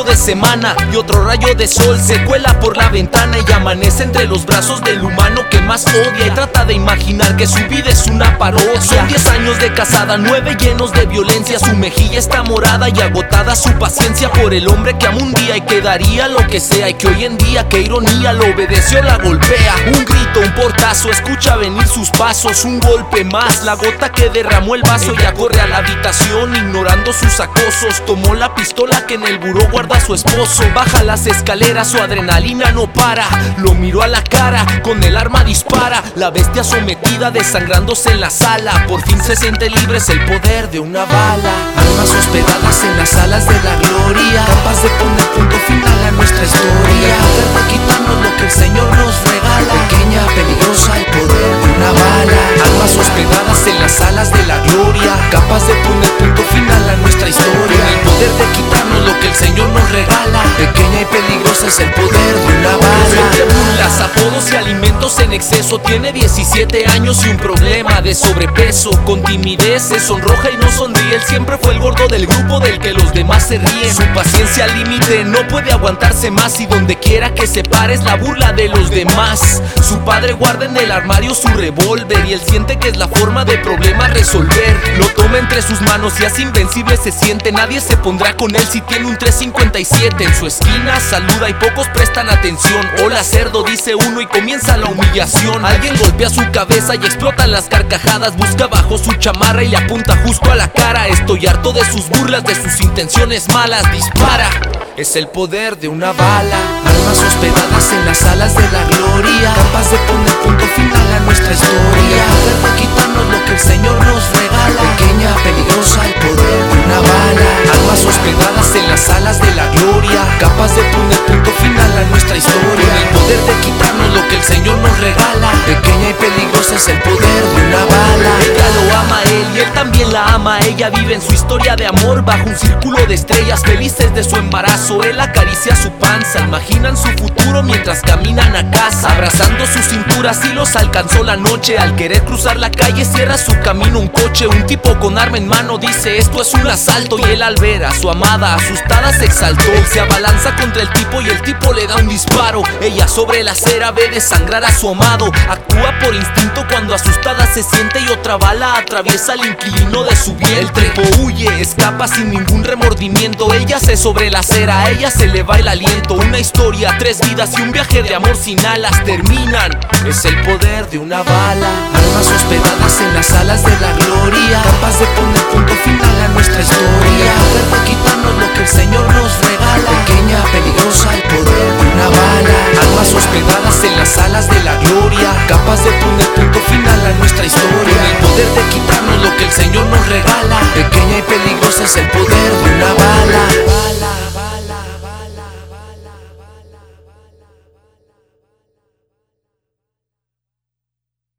de semana y otro rayo de sol se cuela por la ventana y amanece entre los brazos del humano que más odia y trata de imaginar que su vida es una parodia. Son 10 años de casada, 9 llenos de violencia. Su mejilla está morada y agotada su paciencia por el hombre que ama un día y que daría lo que sea, y que hoy en día, qué ironía, lo obedeció, la golpea. Un grito, un portazo, escucha venir sus pasos, un golpe más, la gota que derramó el vaso. Ella corre a la habitación ignorando sus acosos, tomó la pistola que en el buró guarda su esposo. Baja las escaleras, su adrenalina no para, lo miró a la cara, con el arma dispara. La bestia sometida desangrándose en la sala, por fin se siente libre, es el poder de una bala. Almas hospedadas en las alas de la gloria, capaz de poner punto final a nuestra historia. El poder de quitarnos lo que el Señor nos regala, pequeña, peligrosa, el poder de una bala. Almas hospedadas en las alas de la gloria, capaz de poner punto final a nuestra historia. El poder de quitarnos lo que el Señor nos regala, pequeña y peligrosa, es el poder de una bala. Vende burlas, apodos y alimentos en exceso. Tiene 17 años y un problema de sobrepeso. Con timidez se sonroja y no sonríe. Él siempre fue el gordo del grupo del que los demás se ríen. Su paciencia al límite, no puede aguantarse más, y donde quiera que se pare es la burla de los demás. Su padre guarda en el armario su revólver y él siente que es la forma de problemas resolver. Lo toma entre sus manos y así invencible se siente. Nadie se pondrá con él si tiene un 357. En su esquina saluda y pocos prestan atención. Hola cerdo, dice uno y comienza la humillación. Alguien golpea su cabeza y explotan las carcajadas. Busca bajo su chamarra y le apunta justo a la cara. Estoy harto de sus burlas, de sus intenciones malas. Dispara, es el poder de una bala. Almas hospedadas en las alas de la gloria, capaz de poner punto final a nuestra historia. El poder de quitarnos lo que el Señor nos regala, pequeña, peligrosa, el poder de una bala. Almas hospedadas en las alas de la gloria, capaz de poner punto final a nuestra historia. El poder de quitarnos lo que el Señor nos regala, pequeña y peligrosa, es el poder de una bala. Ella lo ama a él y él también la ama a ella. Viven su historia de amor bajo un círculo de estrellas, felices de su embarazo. Él acaricia su panza, imaginan su futuro mientras caminan a casa, abrazando su cintura. Así los alcanzó la noche. Al querer cruzar la calle cierra su camino un coche. Un tipo con arma en mano dice esto es un asalto, y él al ver a su amada asustada se exaltó. Él se abalanza contra el tipo y el tipo le da un disparo. Ella sobre la acera ve desangrar a su amado. Actúa por instinto cuando asustada se siente y otra bala atraviesa el inquilino de su vientre. El tipo huye, escapa sin ningún remordimiento. Ella se sobre la acera, a ella se le va el aliento. Una historia, 3 vidas y un viaje de amor sin alas terminan. Es el poder de una bala. Almas hospedadas en las alas de la gloria, capaz de poner punto final a nuestra historia. El poder de quitarnos lo que el Señor nos regala, pequeña, peligrosa, el poder de una bala. Almas hospedadas en las alas de la gloria, capaz de poner punto final a nuestra historia. El poder de quitarnos lo que el Señor nos regala, pequeña y peligrosa, es el poder de una bala.